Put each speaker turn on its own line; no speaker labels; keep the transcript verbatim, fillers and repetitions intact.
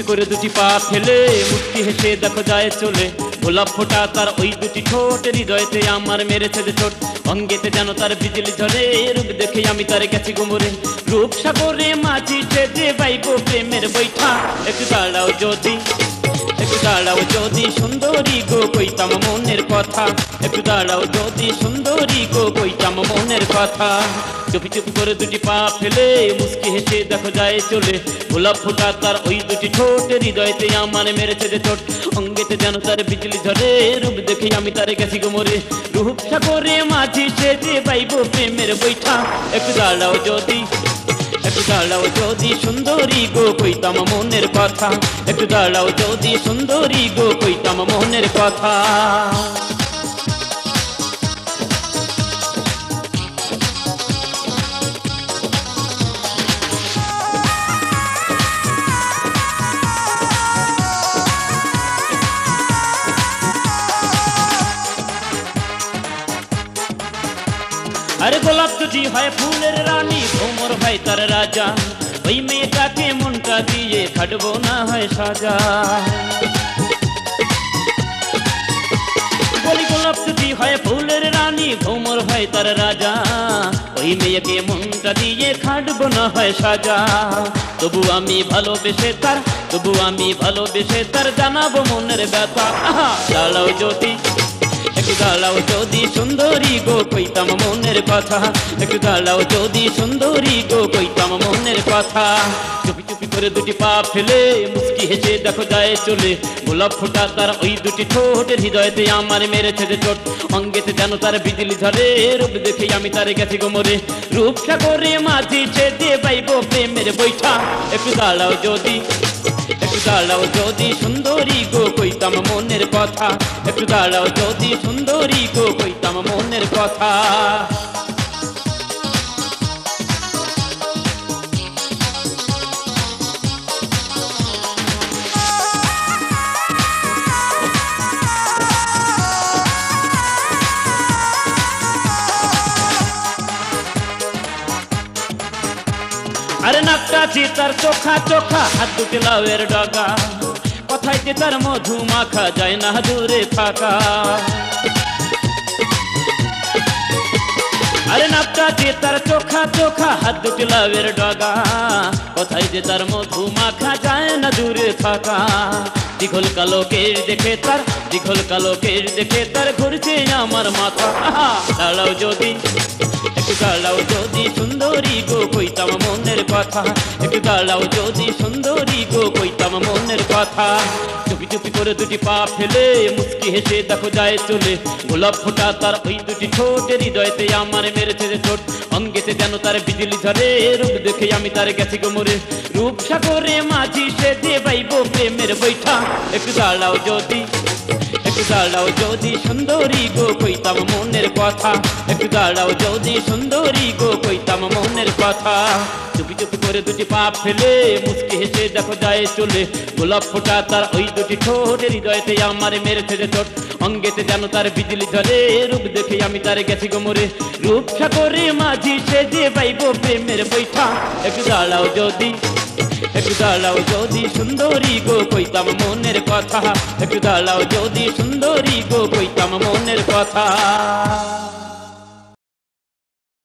করে দুটি পা ফেলে মুচকি হেসে দেখো যায় চলে, গোলাপ ফোটা তার ওই দুটি ঠোঁট, হৃদয়তে আমার মেরেছে যে চোট, অঙ্গেতে যেন তার বিজলি ঝরে, রূপ দেখে আমি তার গেছি গোমরে, রূপ সাগরে মাঝি সেজে বাইবো প্রেমের বৈঠা। একটু দাঁড়াও যদি, একটু দাঁড়াও যদি সুন্দরী গো কইতাম মনের কথা, একটু দাঁড়াও যদি সুন্দরী গো কইতাম মনের কথা। চুপি চুপি করে দুটি পা ফেলে মুচকি হেসে দেখো যায় চলে, গোলাপ ফোটা তার ওই দুটি ঠোঁট, হৃদয়তে আমার মেরেছে যে চোট, অঙ্গেতে যেন তার বিজলি ঝরে, রূপ দেখে আমি তার গেছি গোমরে, রূপ সাগরে মাঝি সেজে বাইবো প্রেমের বৈঠা। একটু দাঁড়াও যদি, একটু দাঁড়াও যদি সুন্দরী গো কইতাম মনের কথা, একটু দাঁড়াও যদি সুন্দরী গো কইতাম মনের কথা। আরে গোলাপ যদি হয় ফুলের রানী, ভ্রমর হয় তার রাজা, ওই মেয়েটাকে মনটা দিয়ে খাটবো না হয় সাজা। বলি গোলাপ যদি হয় ফুলের রানী, ভ্রমর হয় তার রাজা, ওই মেয়েকে মনটা দিয়ে খাটবো না হয় সাজা। তবু আমি ভালোবেসে তার, তবু আমি ভালোবেসে তার জানাবো মনের ব্যথা। আহা দাঁড়াও যদি, একটু দাঁড়াও যদি সুন্দরী গো কইতাম মনের কথা, একটু দাঁড়াও যদি সুন্দরী গো কইতাম মনের কথা। চুপি চুপি করে দুটি পা ফেলে মুচকি হেসে দেখো যায় চলে, গোলাপ ফোটা তার ওই দুটি ঠোঁট, হৃদয়তে আমার মেরেছে যে চোট, অঙ্গেতে যেন তার বিজলি ঝরে, রূপ দেখে আমি তার গেছি গোমরে, রূপ সাগরে মাঝি সেজে বাইবো প্রেমের বৈঠা। একটু দাঁড়াও যদি, একটু দাঁড়াও যদি সুন্দরী গো কইতাম মনের কথা, একটু দাঁড়াও যদি সুন্দরী গো কইতাম মনের কথা। আরে নাকটা চিতার চোখা চোখা, হাত দুটি লাউয়ের ডগা, কথায় যে তার মধু মাখা যায় না দূরে থাকা। আরে নাকটা চিতার চোখা চোখা, হাত দুটি লাউয়ের ডগা, কথায় যে তার মধু মাখা যায় না দূরে থাকা। দিঘল কালো কেশ দেখে তার, দিঘল কালো কেশ দেখে তার ঘুরছে আমার মাথা। আহা দাঁড়াও যদি, একটু দাঁড়াও যদি সুন্দরী গো কইতাম মনের কথা, একটু দাঁড়াও যদি সুন্দরী গো কইতাম মনের কথা। চুপি চুপি করে দুটি পা ফেলে মুচকি হেসে দেখো যায় চলে, গোলাপ ফোটা তার ওই দুটি ঠোঁট, হৃদয়তে আমার মেরেছে যে চোট, অঙ্গেতে যেন তার বিজলি ঝরে, রূপ দেখে আমি তার গেছি গোমরে, রূপ সাগরে মাঝি সেজে বাইবো প্রেমের বৈঠা। একটু দাঁড়াও যদি, একটু দাঁড়াও যদি সুন্দরী গো কইতাম মনের কথা, একটু দাঁড়াও যদি সুন্দরী গো কইতাম মনের কথা। চুপি চুপি করে দুটি পা ফেলে মুচকি হেসে দেখো যায় চলে, গোলাপ ফোটা তার ওই দুটি ঠোঁট, হৃদয়তে আমার মেরেছে যে চোট, অঙ্গেতে যেন তার বিজলি ঝরে, রূপ দেখে আমি তার গেছি গোমরে, রূপ সাগরে মাঝি সেজে বাইবো প্রেমের বৈঠা। একটু দাঁড়াও যদি, একটু দাঁড়াও যদি সুন্দরী গো কইতাম মনের কথা, একটু দাঁড়াও যদি সুন্দরী গো কইতাম মনের কথা।